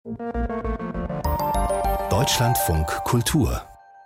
Deutschlandfunk Kultur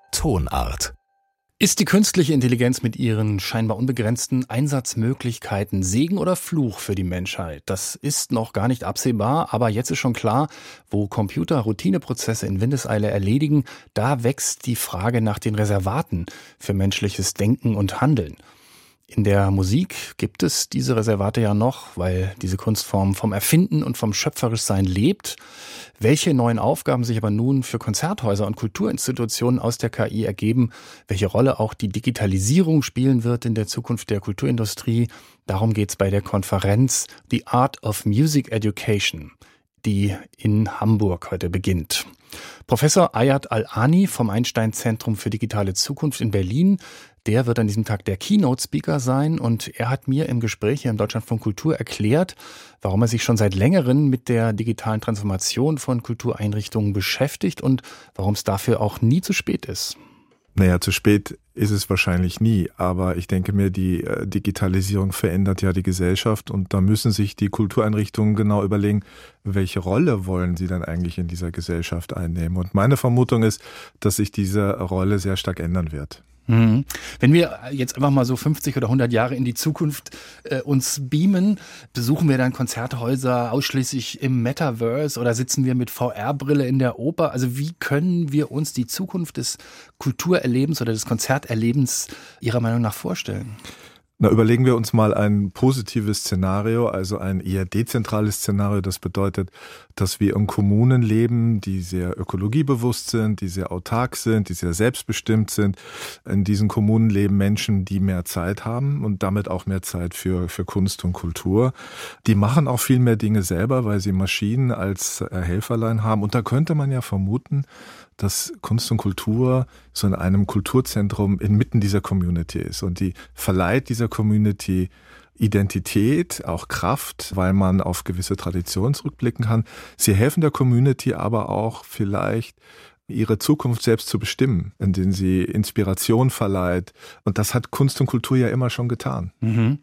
Tonart. Ist die künstliche Intelligenz mit ihren scheinbar unbegrenzten Einsatzmöglichkeiten Segen oder Fluch für die Menschheit? Das ist noch gar nicht absehbar, aber jetzt ist schon klar, wo Computer Routineprozesse in Windeseile erledigen, da wächst die Frage nach den Reservaten für menschliches Denken und Handeln. In der Musik gibt es diese Reservate ja noch, weil diese Kunstform vom Erfinden und vom Schöpferischsein lebt. Welche neuen Aufgaben sich aber nun für Konzerthäuser und Kulturinstitutionen aus der KI ergeben, welche Rolle auch die Digitalisierung spielen wird in der Zukunft der Kulturindustrie, darum geht's bei der Konferenz The Art of Music Education, die in Hamburg heute beginnt. Professor Ayat Al-Ani vom Einstein-Zentrum für digitale Zukunft in Berlin, der wird an diesem Tag der Keynote-Speaker sein und er hat mir im Gespräch hier im Deutschlandfunk Kultur erklärt, warum er sich schon seit längerem mit der digitalen Transformation von Kultureinrichtungen beschäftigt und warum es dafür auch nie zu spät ist. Naja, zu spät ist es wahrscheinlich nie, aber ich denke mir, die Digitalisierung verändert ja die Gesellschaft und da müssen sich die Kultureinrichtungen genau überlegen, welche Rolle wollen sie dann eigentlich in dieser Gesellschaft einnehmen. Und meine Vermutung ist, dass sich diese Rolle sehr stark ändern wird. Wenn wir jetzt einfach mal so 50 oder 100 Jahre in die Zukunft uns beamen, besuchen wir dann Konzerthäuser ausschließlich im Metaverse oder sitzen wir mit VR-Brille in der Oper? Also wie können wir uns die Zukunft des Kulturerlebens oder des Konzerterlebens Ihrer Meinung nach vorstellen? Na, überlegen wir uns mal ein positives Szenario, also ein eher dezentrales Szenario. Das bedeutet, dass wir in Kommunen leben, die sehr ökologiebewusst sind, die sehr autark sind, die sehr selbstbestimmt sind. In diesen Kommunen leben Menschen, die mehr Zeit haben und damit auch mehr Zeit für Kunst und Kultur. Die machen auch viel mehr Dinge selber, weil sie Maschinen als Helferlein haben. Und da könnte man ja vermuten, dass Kunst und Kultur so in einem Kulturzentrum inmitten dieser Community ist. Und die verleiht dieser Community Identität, auch Kraft, weil man auf gewisse Traditionen zurückblicken kann. Sie helfen der Community aber auch vielleicht, ihre Zukunft selbst zu bestimmen, indem sie Inspiration verleiht. Und das hat Kunst und Kultur ja immer schon getan.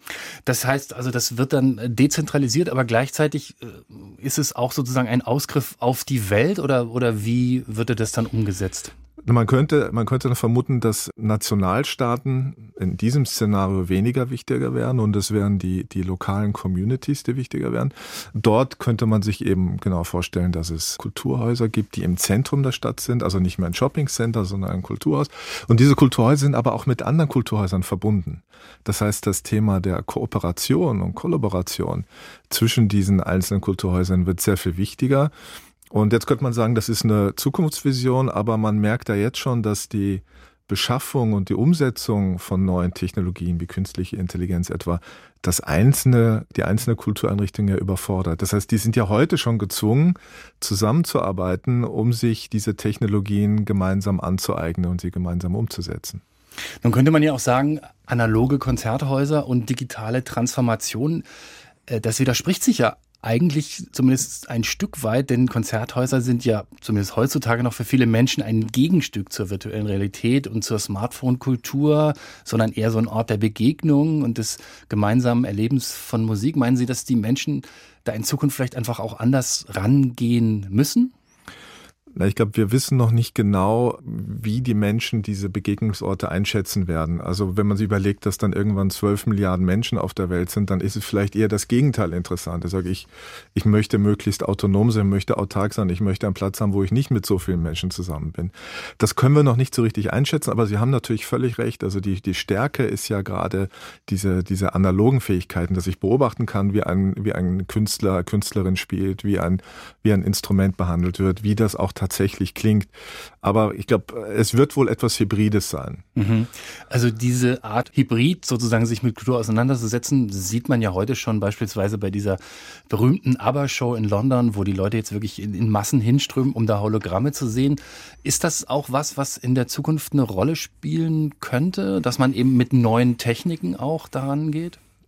Das heißt also, das wird dann dezentralisiert, aber gleichzeitig ist es auch sozusagen ein Ausgriff auf die Welt oder wie wird das dann umgesetzt? Man könnte dann vermuten, dass Nationalstaaten in diesem Szenario weniger wichtiger wären und es wären die lokalen Communities, die wichtiger wären. Dort könnte man sich eben genau vorstellen, dass es Kulturhäuser gibt, die im Zentrum der Stadt sind, also nicht mehr ein Shoppingcenter, sondern ein Kulturhaus. Und diese Kulturhäuser sind aber auch mit anderen Kulturhäusern verbunden. Das heißt, das Thema der Kooperation und Kollaboration zwischen diesen einzelnen Kulturhäusern wird sehr viel wichtiger. Und jetzt könnte man sagen, das ist eine Zukunftsvision, aber man merkt da jetzt schon, dass die Beschaffung und die Umsetzung von neuen Technologien wie künstliche Intelligenz etwa die einzelne Kultureinrichtung ja überfordert. Das heißt, die sind ja heute schon gezwungen, zusammenzuarbeiten, um sich diese Technologien gemeinsam anzueignen und sie gemeinsam umzusetzen. Nun könnte man ja auch sagen, analoge Konzerthäuser und digitale Transformation, das widerspricht sich ja eigentlich zumindest ein Stück weit, denn Konzerthäuser sind ja zumindest heutzutage noch für viele Menschen ein Gegenstück zur virtuellen Realität und zur Smartphone-Kultur, sondern eher so ein Ort der Begegnung und des gemeinsamen Erlebens von Musik. Meinen Sie, dass die Menschen da in Zukunft vielleicht einfach auch anders rangehen müssen? Ich glaube, wir wissen noch nicht genau, wie die Menschen diese Begegnungsorte einschätzen werden. Also wenn man sich überlegt, dass dann irgendwann 12 Milliarden Menschen auf der Welt sind, dann ist es vielleicht eher das Gegenteil interessant. Ich sage, ich möchte möglichst autonom sein, möchte autark sein, ich möchte einen Platz haben, wo ich nicht mit so vielen Menschen zusammen bin. Das können wir noch nicht so richtig einschätzen, aber Sie haben natürlich völlig recht. Also die Stärke ist ja gerade diese analogen Fähigkeiten, dass ich beobachten kann, wie ein Künstler, Künstlerin spielt, wie ein Instrument behandelt wird, wie das auch tatsächlich klingt. Aber ich glaube, es wird wohl etwas Hybrides sein. Also diese Art Hybrid, sozusagen sich mit Kultur auseinanderzusetzen, sieht man ja heute schon beispielsweise bei dieser berühmten ABBA-Show in London, wo die Leute jetzt wirklich in Massen hinströmen, um da Hologramme zu sehen. Ist das auch was in der Zukunft eine Rolle spielen könnte, dass man eben mit neuen Techniken auch daran geht?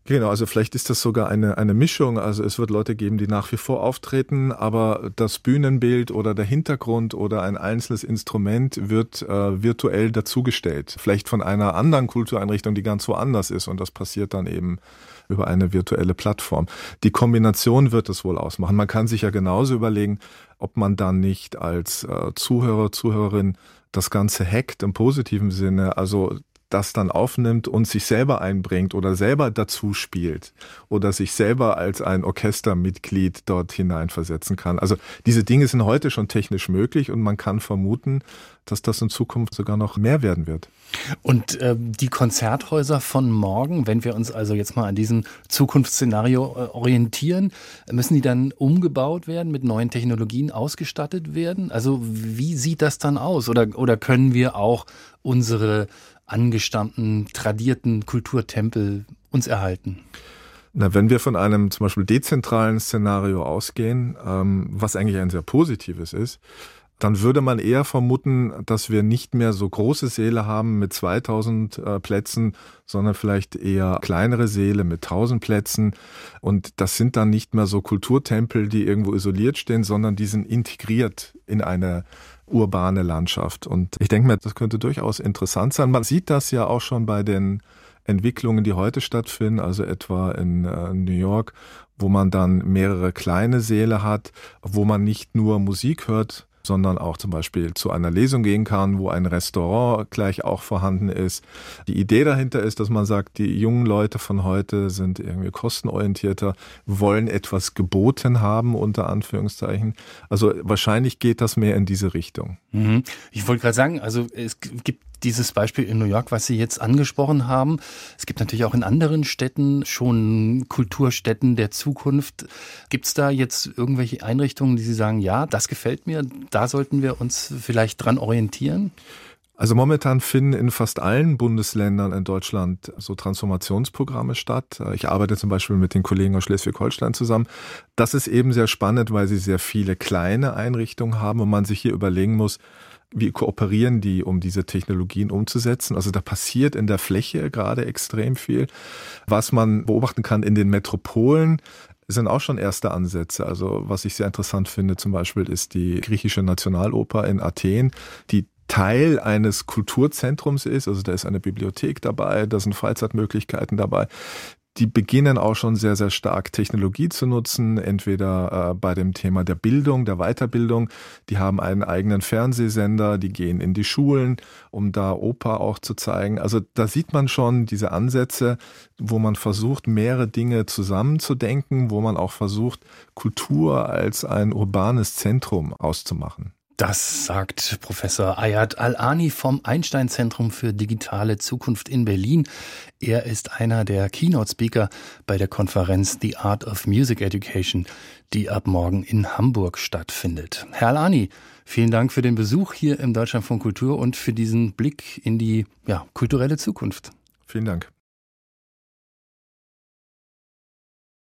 Genau, also vielleicht ist das sogar eine Mischung. Also es wird Leute geben, die nach wie vor auftreten, aber das Bühnenbild oder der Hintergrund oder ein einzelnes Instrument wird virtuell dazugestellt. Vielleicht von einer anderen Kultureinrichtung, die ganz woanders ist, und das passiert dann eben über eine virtuelle Plattform. Die Kombination wird es wohl ausmachen. Man kann sich ja genauso überlegen, ob man dann nicht als Zuhörer, Zuhörerin das Ganze hackt im positiven Sinne, also das dann aufnimmt und sich selber einbringt oder selber dazu spielt oder sich selber als ein Orchestermitglied dort hineinversetzen kann. Also diese Dinge sind heute schon technisch möglich und man kann vermuten, dass das in Zukunft sogar noch mehr werden wird. Und die Konzerthäuser von morgen, wenn wir uns also jetzt mal an diesem Zukunftsszenario orientieren, müssen die dann umgebaut werden, mit neuen Technologien ausgestattet werden? Also wie sieht das dann aus? Oder können wir auch unsere angestammten, tradierten Kulturtempel uns erhalten? Na, wenn wir von einem zum Beispiel dezentralen Szenario ausgehen, was eigentlich ein sehr positives ist, dann würde man eher vermuten, dass wir nicht mehr so große Säle haben mit 2000 Plätzen, sondern vielleicht eher kleinere Säle mit 1000 Plätzen. Und das sind dann nicht mehr so Kulturtempel, die irgendwo isoliert stehen, sondern die sind integriert in eine urbane Landschaft. Und ich denke mir, das könnte durchaus interessant sein. Man sieht das ja auch schon bei den Entwicklungen, die heute stattfinden, also etwa in New York, wo man dann mehrere kleine Säle hat, wo man nicht nur Musik hört, sondern auch zum Beispiel zu einer Lesung gehen kann, wo ein Restaurant gleich auch vorhanden ist. Die Idee dahinter ist, dass man sagt, die jungen Leute von heute sind irgendwie kostenorientierter, wollen etwas geboten haben, unter Anführungszeichen. Also wahrscheinlich geht das mehr in diese Richtung. Ich wollte gerade sagen, also es gibt dieses Beispiel in New York, was Sie jetzt angesprochen haben. Es gibt natürlich auch in anderen Städten schon Kulturstätten der Zukunft. Gibt es da jetzt irgendwelche Einrichtungen, die Sie sagen, ja, das gefällt mir, da sollten wir uns vielleicht dran orientieren? Also momentan finden in fast allen Bundesländern in Deutschland so Transformationsprogramme statt. Ich arbeite zum Beispiel mit den Kollegen aus Schleswig-Holstein zusammen. Das ist eben sehr spannend, weil sie sehr viele kleine Einrichtungen haben und man sich hier überlegen muss, wie kooperieren die, um diese Technologien umzusetzen? Also da passiert in der Fläche gerade extrem viel. Was man beobachten kann in den Metropolen, sind auch schon erste Ansätze. Also was ich sehr interessant finde zum Beispiel ist die griechische Nationaloper in Athen, die Teil eines Kulturzentrums ist. Also da ist eine Bibliothek dabei, da sind Freizeitmöglichkeiten dabei. Die beginnen auch schon sehr, sehr stark Technologie zu nutzen, entweder bei dem Thema der Bildung, der Weiterbildung. Die haben einen eigenen Fernsehsender, die gehen in die Schulen, um da Oper auch zu zeigen. Also da sieht man schon diese Ansätze, wo man versucht, mehrere Dinge zusammenzudenken, wo man auch versucht, Kultur als ein urbanes Zentrum auszumachen. Das sagt Professor Ayad Al-Ani vom Einstein-Zentrum für digitale Zukunft in Berlin. Er ist einer der Keynote-Speaker bei der Konferenz The Art of Music Education, die ab morgen in Hamburg stattfindet. Herr Al-Ani, vielen Dank für den Besuch hier im Deutschlandfunk Kultur und für diesen Blick in die kulturelle Zukunft. Vielen Dank.